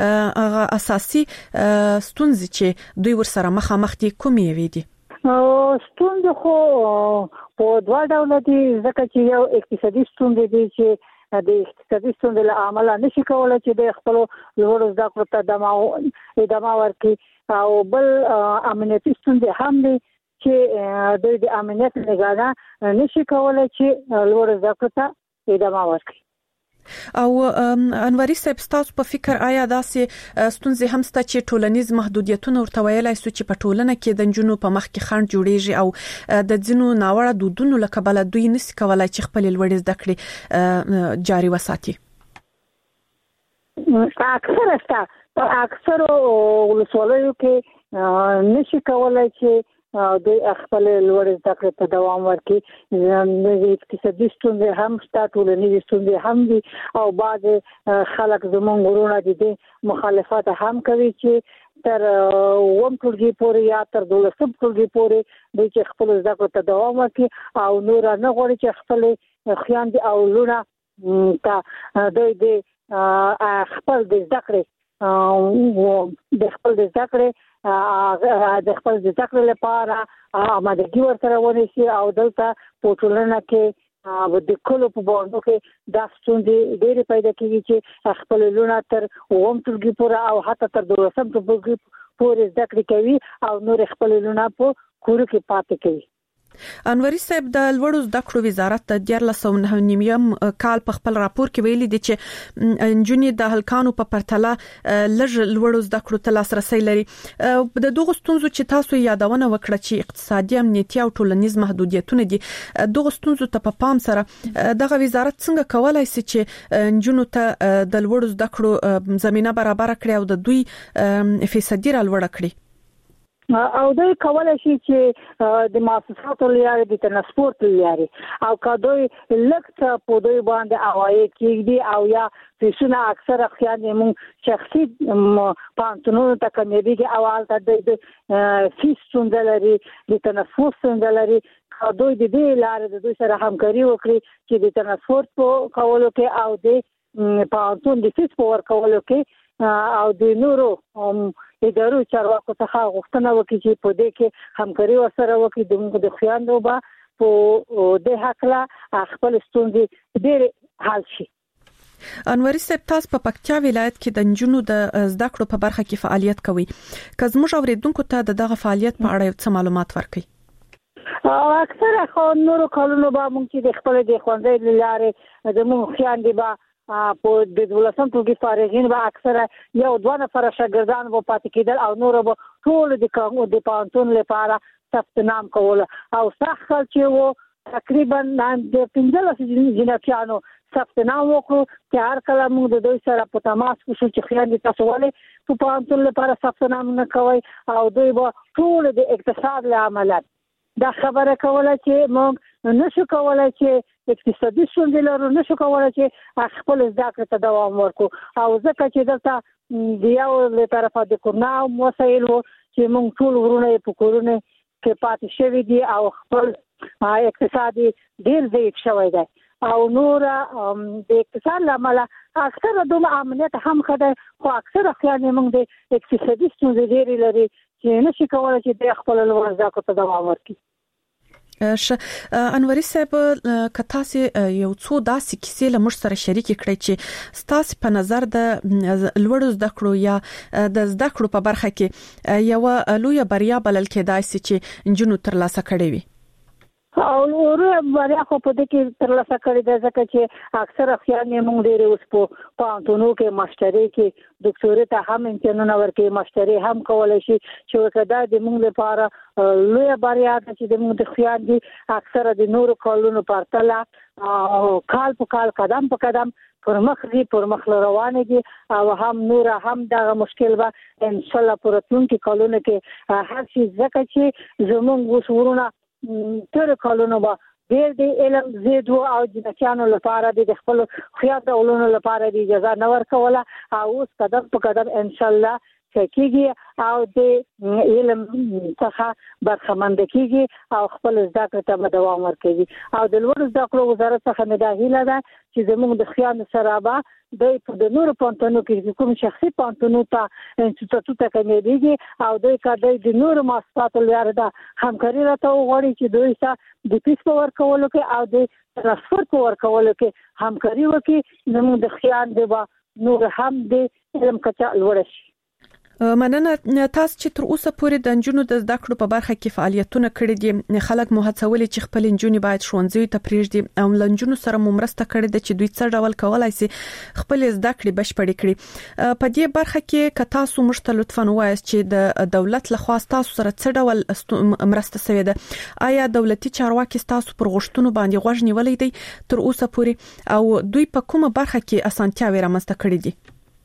کې اساسي ستونزې چې دوی ورسره مخامخ دي کومې وي دي ستونزې خو په دوه ډول دي ځکه چې یو اقتصادي ستونزې دي چې د اقتصادي ستونزې له امله نشي کولای چې د خپل لوړو زده کړو ته ادامه ورکړي او بل امنیتي ستونزې هم دي چې د امنیت نگاه نشي کولای چې لوړو زده کړو ته ادامه ورکړي او انوري صاحب تاسو په فکر آیا داسې ستونزې هم ست چې ټولنیز محدودیتونه ورته ویلای سو چې په ټولنه کې د نجونو په مخ کې خنډ جوړیږي او د ځینو ناوړه دودونو لکه بل دوی نس کولای چې خپل لوړ زده کړې جاري وساتي اکثر ولسوالیو کې نشي کولای چې د خپل لوړ زده کړې ته دوام ورکړي د اقتصادي ستونزې هم شته ټولنیز ستونزې هم دي او بعض خلک زموږ ورونه دي مخالفت هم کوي چې تر وم ټولګي پورې یا تر 12 ټولګي پورې د خپل زده کړې ته دوام ورکړي او نور نه غواړي چې خپل خیاندي او لونه ته د خپل د زده کړې د خپل د زده کړې د خپل ذکر لپاره آمادګي ورسره ونیسي او دلته په ټولنه کې د کلو په باندې کې د ستونزې ډېرې پیدا کیږي چې خپل لونه تر اوم ټولګي پورې او حتی تر 12 ټولګي پورې ذکر کوي او نور خپل لونه په کور کې پاتې کوي انوري صاحب د لوړو زده کړو وزارت د 2009 کال په خپل راپور کې ویلي دي چې انجونې د هلکانو په پرتله لږ لوړو زده کړو ته لاسرسي لري د دغه ستونزو چې تاسو یادونه وکړه چې اقتصادي امنیتي او ټولنیز محدودیتونه دي دغه ستونزو ته په پام سره دغه وزارت څنګه کولای شي چې انجونو ته د لوړو زده کړو زمينه برابر کړي او د دوی فیصدي را لوړ کړي او دوی کولای شي چې د مؤسساتو لري د ترانسپورت لري او کدوې لکه په دوی باندې عواید کېږي او یا فیسونه اکثر خیانه مون شخصي پانتونو ته کمیږي او البته د فیس څنګه د ترانسپورت څنګه لري دوی د دې لارې د دوی سره همکاري وکړي چې د ترانسپورت په کولو کې او د پانتون د فیس په ورکولو کې او د نورو ادارو چارواکو څخه غوښتنه وکړي چې په دې کې همکاري ورسره وکړي د موږ د خیاندو به په د حقله خپل ستونزې ډېر حل شي انوري صاحب تاسو په پکتیا ولایت کې د نجونو د زده کړو په برخه کې فعالیت کوي که زموږ اوریدونکو ته دغه فعالیت په اړه څه معلومات ورکړي اکثر خو نورو کلونو به موږ چې د خپل د خوندې لارې د موږ خیاندې به په د 12 ټولګي فارغین به اکثر یو دوه نفر شاګردان به پاتې کېدل او نور به ټول د پانتون لپاره ثبت نام کول او څخه چې وو تقریبا د 15 جنکیانو ثبت نام وکړو چې هر کله موږ د دوی سره په تماس کې شو چې خیال تاسو ولې په پانتون لپاره ثبت نام نه کوي او دوی به ټول د اقتصاد له عملیات دا خبره کوله چې موږ نشو کولای چې اقتصادي ستونزې لرو، نشو کولای چې خپل زده کړې ته دوام ورکړو. او ځکه چې دلته د یو له طرفه د کرونا مسایل وو چې موږ ټول ورونه په کورونه کې پاتې شوي دي او خپل اقتصادي ډېر ضعیف شوی دی او نور د اقتصاد لامل اکثره دومره امنیت هم ښه دی، خو اکثره خیال موږ د اقتصادي ستونزې ډېرې لري چې نشي کولی چې د خپل لوړ زده کړو ته دوام ورکړي. انوري صاحب که تاسو یو څو داسې کیسې له موږ سره شریک کړئ چې ستاسو په نظر د لوړو زده کړو یا د زده کړو په برخه کې یو لوی بریا بلل کېدای شي چې نجونو ترلاسه کړي وي. او ورو بریا خو په دې کې ترلاسه کړی دی ځکه چې اکثره خیال موږ ډېر اوس په پوهنتونو کې ماستري کې ډاکټوري ته هم امتحانونه ورکوي، ماستري هم کولای شي چې وکړه د موږ لپاره لوی بریا ده چې د موږ د خیال دي اکثره د نورو کالونو پرتله کال په کال قدم په قدم پرمخ روانه دي او هم نور هم دغه مشکل به ان شاء الله پر راتلونکي کالونو کې هر شي ځکه چې زموږ وسورونه تر کالونو با ډېر د علم زیدو او د نشانو لپاره د خپل خیال ډولونو لپاره د اجازه نه ورکوله او اوس قدم په قدم ان شاء الله کېږي او د علم څخه برخمند کېږي او خپل زده کړې ته دوام ورکوي. او د لوړ زده کړو وزارت څخه مې دا هیله ده چې زموږ د خیال سره به د نورو پوهنتونونو کې کوم شخصي پوهنتونونو ته انسټیټیوټ ته کېږي او دوی کله د نورو مؤسساتو لپاره د همکاري راته وغواړي چې دوی ته د پیس په ورکولو کې او د ترانسفر په ورکولو کې همکاري وکړي. زموږ د خیال د نور هم د علم کچه لوړ شي. مننه. تاسو چې تر اوسه پورې د نجونو د زده کړو په برخه کې فعالیتونه کړي دي، خلک مو هڅولي چې خپل نجونې باید ښوونځي ته پریږدي او لنجونو سره مو مرسته کړې ده چې دوی څه ډول کولای شي خپل زده کړې بشپړې کړي. په دې برخه کې که تاسو موږ ته لطفاً ووایاست چې د دولت لخوا تاسو سره څه ډول مرسته شوې ده؟ آیا دولتي چارواکي تاسو پر غوښتنو باندې غوږ نیولې دي تر اوسه پورې او دوی په کومه برخه کې اسانتیاوې رامنځته کړې دي؟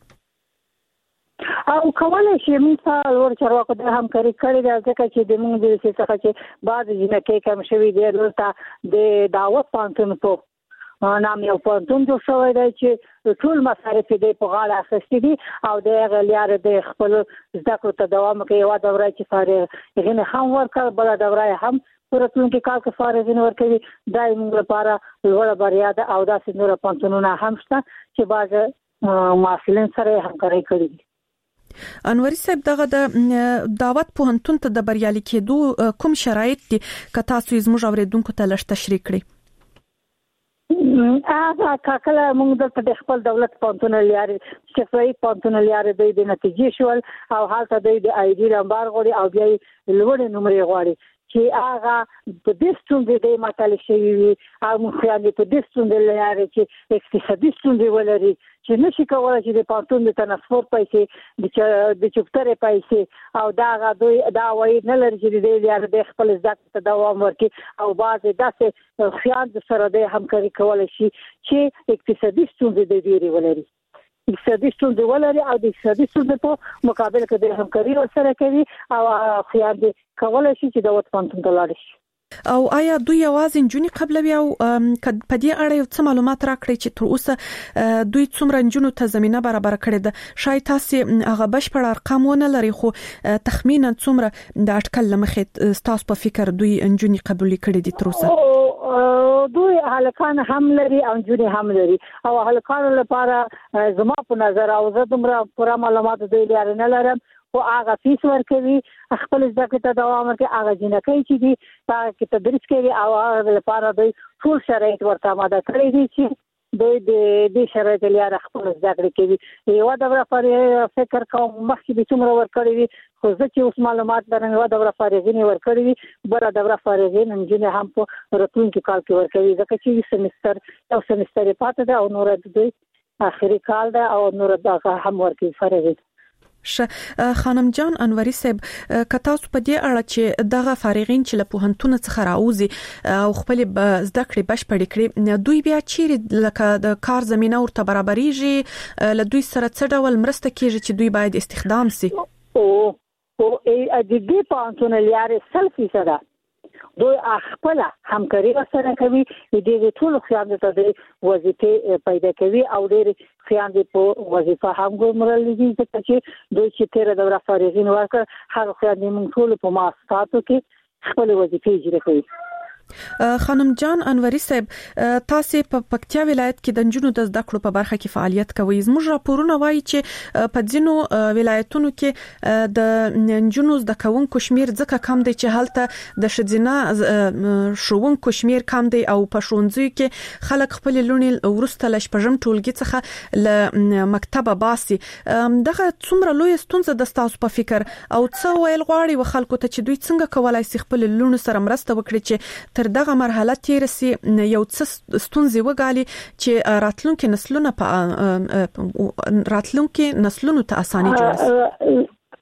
او کولای شي موږ په لوړ چارواکو د همکاري کړې ده ځکه چې د موږ د څخه چې بعض جنکې کم شوي دي دلته د دعوت پوهنتون په نام یو پوهنتون جوړ شوی دی چې ټول مصارف دې په غاړه اخیستي دي او د هغه لارې د خپل زده کړو ته دوام کوي. یوه دوره چې فارغین هم ورکړ، بله دوره هم په راتلونکي کال کې فارغین ورکوي. دا موږ لپاره لوړه بریا ده او داسې نور پوهنتونونه هم شته چې بعض محصلین سره همکاري کړې دي. انوري صاحب دغه د دعوت پوهنتون ته د بریالي کېدو کوم شرایط دي که تاسو زموږ اوریدونکو ته لږ تشریح کړئ؟ کله موږ دلته د خپل دولت پوهنتون لارې شفاهي پوهنتون لارې د نتیجې شول او هلته د آی ډي نمبر غواړي او بیا لوړې نمرې غواړي چې هغه په دې ستونزې د مطالعه شوي وي او موږ په دې ستونزې لارې چې اقتصادي ستونزې ولري چې نشي کولای چې د پوهنتون د ترانسفر پیسې د چوپترې پیسې او دا دوی دا وایي نه لري چې د لارې د خپل زده کړې ته دوام ورکړي او بعضې داسې خیال سره د همکاري کولی شي چې اقتصادي ستونزې د ډېرې ولري. اقتصادي ستونزې ولري او د اقتصادي ستونزې په مقابل کې د همکاري ورسره کوي او خیال دې کولی شي چې دولت پوهنتون ته لاړ شي. او آیا دوی یوازې نجونې قبلوي او په دې اړه یو څه معلومات راکړئ چې تر اوسه دوی څومره نجونو ته زمينه برابر کړې ده؟ شاید تاسو هغه بشپړ ارقام ونه لري خو تخمینا څومره د اټکل لمخې تاسو په فکر دوی نجونې قبول کړې دي تر اوسه؟ دوی هلکان هم لري او نجونې هم لري او هلکانو لپاره زما په نظر او زه دومره پوره معلومات دوی لري نه لرم خو هغه فیس ورکوي خپل زده کړې ته دوام ورکوي. هغه جنکۍ چې دي هغه کې تدریس کوي او هغه لپاره دوی ټول شرایط ورته آماده کړي دي چې دوی د دې شرایطو لپاره خپل زده کړې کوي. یوه دوره فکر کوم مخکې به څومره ورکړي وي خو زه چې اوس معلومات لرم یوه دوره فارغین یې ورکړي وي، بله دوره فارغین نجونې هم په راتلونکي کال کې ورکوي ځکه چې یو سمستر یې پاته ده او نوره د دوی آخري کال ده او نوره دغه هم ورکوي فارغین. خانم جان انوري صاحب که تاسو په دې اړه چې دغه فارغین چې له پوهنتون څخه راوځي او خپل زده کړې بشپړې کړي دوی بیا چیرې لکه د کار زمينه ورته برابرېږي له دوی سره څه ډول مرسته کیږي چې دوی باید استخدام شي؟ او د دې پوهنتون لارې 100% دوی خپل همکاري سره کوي د ټول خويندو ته د وظیفه پیدا کوي او ډېر خويندې په وظیفه هم ګمرل دي چې دوی چې تیر دوره فارغین ورکړ هغه خويندې موږ ټول په مؤسساتو کې خپل وظیفه اجرا کوي. خانم جان انوري صاحب تاسو په پکتیا ولایت کې د نجونو د زده کړو په برخه کې فعالیت کوي. زموږ راپورونه وایي چې په ځینو ولایتونو کې د نجونو زده کوونکو شمیر ځکه کم دی چې هلته د شذینه شوونکو شمیر کم دی او په ښوونځیو کې خلک خپل لونې ورسته لشپږم ټولګي څخه ل مکتبه باسي. دغه څومره لوی ستونزه د تاسو په فکر او څه ویل غواړي و خلکو ته چې دوی څنګه کولای شي خپل لونو سره مرسته وکړي چې تر دغه مرحله تیر سي یو څه ستونزې وګالي چې راتلونکي نسلونو ته اساني جوړ شي.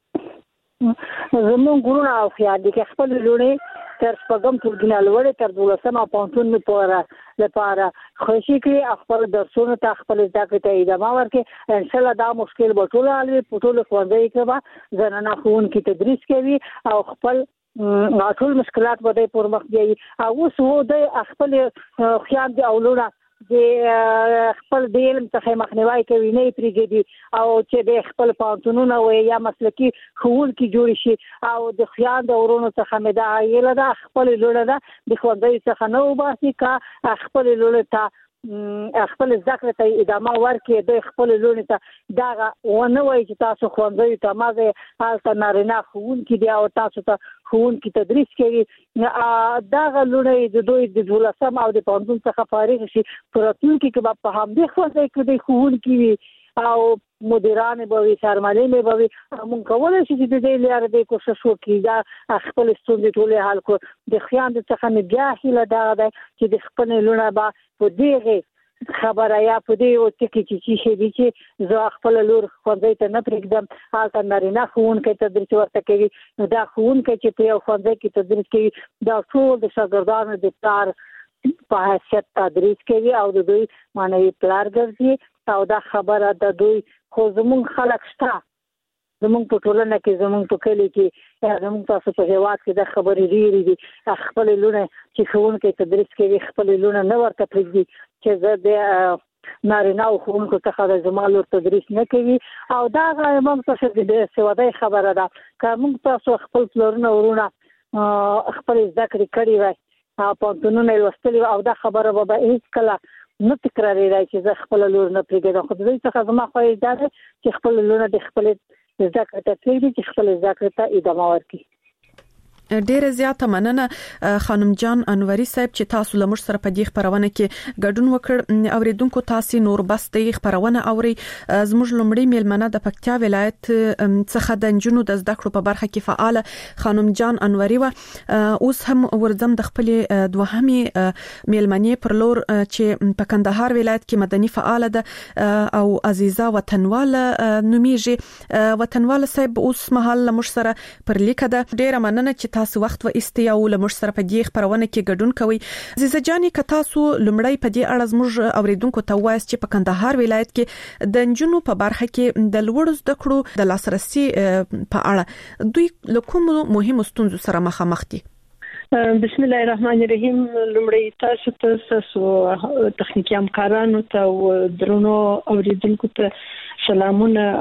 زموږ ګورونه او خیال دي چې خپل لونې تر شپږم ټولګي لوړې تر 12مه پوهنتون لپاره خوشي کړي خپل درسونو ته خپل زده کړې ته ادامه ورکړي. ان شاء الله دا مشکل به ټول حل وي. په ټول ښوونځي کې به زنانه ښوونکي تدریس کوي او خپل ټول مشکلات به د پرمخ دی او اوس وو د خپل خیال دی اولونه د خپل د علم څخه مخنیوي کوي نه پریږدي او چې د خپل پانتونونه او یا مسلکی ښوونکي جوړ شي او د خیال د ورونو څخه مدا یله د خپل لونه د ښوونځي څخه نو باسي کا خپل لونه ته خپل ذکر ته ادامه ورکړي د خپل لونې ته دا ونه وایي چې تاسو خوندوي ته مازه حالت نارینه خوونکي دی او تاسو ته خوونکي تدریس کوي دا لونې د دوی د 12 او د 15 څخه فارغ شي پراتونکي کې په هم د خوځي کې د خوونکي وي او مدیران به وي سرمنې به وي موږ کولای شو چې د دې لپاره د کوشش وکړو دا خپل ستونزې ټول حل کو د خیاند څخه نگاه له دا چې د خپل لونه با په دې خبره یا په دې او چې شي چې زه خپل لور خوځې ته نه پرېږدم حالت نارینه خوونکي تدریس ورته کوي نو دا خوونکي چې په خوځې کې تدریس کوي دا ټول د شاګردانو د پلار په حیثیت تدریس کوي او د دوی معنوي پلار ګرځي او دا خبره د دوی خو زمونږ خلک شته زمونږ په ټولنه کې زمونږ په کلی کې زمونږ تاسو په هیواد کې د خبرې ډېرې دي خپل لونه چې ښوونکي تدریس کوي خپل لونه نه ورته پرېږدي چې زه د نارینه او ښوونکو څخه د زما لور تدریس نه کوي او دا موږ تاسو د سوادای خبره ده که موږ تاسو خپل پلرونه ورونه خپل زده کړې کړي وای پوهنتونونه لوستلي او دا خبره به هیڅ کله نه تکراري راځي چې زه خپل لور نه پرېږدم خو دوی څخه زما خواهش ده چې خپل لور د خپل زده کړې ته پرېږدي چې خپل زده کړې ته ادامه ورکړي. ډیره زیاته مننه خانم جان انوري صاحب چې تاسو له موږ سره په دې خبرونه کې ګډون وکړ. اوریدونکو تاسو نور بس د خبرونه اوري. زموږ لومړی میلمنه د پکتیا ولایت څخه د نجونو د زده کړو په برخه کې فعال خانم جان انوري و. اوس هم ورزم د خپل دوهمي میلمنې پر لور چې په کندهار ولایت کې مدني فعال ده او عزیزه وطنواله نومیږي. وطنواله صاحب اوس مهال له موږ سره پر لیکه ده. ډیره مننه چې تاسو وخت و استیا او لمر سره په دې خبرونه کې ګډون کوي. عزیزه جاني که تاسو لمړی په دې اړه زموږ اوریدونکو ته وایي چې په کندهار ولایت کې د نجونو په برخه کې د لوړ زده کړو د لاسرسي په اړه دوی له کومو مهمو ستونزو سره مخامخ دي؟ بسم الله الرحمن الرحیم. لمړی تاسو تخنیکی همکارانو ته او درنو اوریدونکو ته سلامونه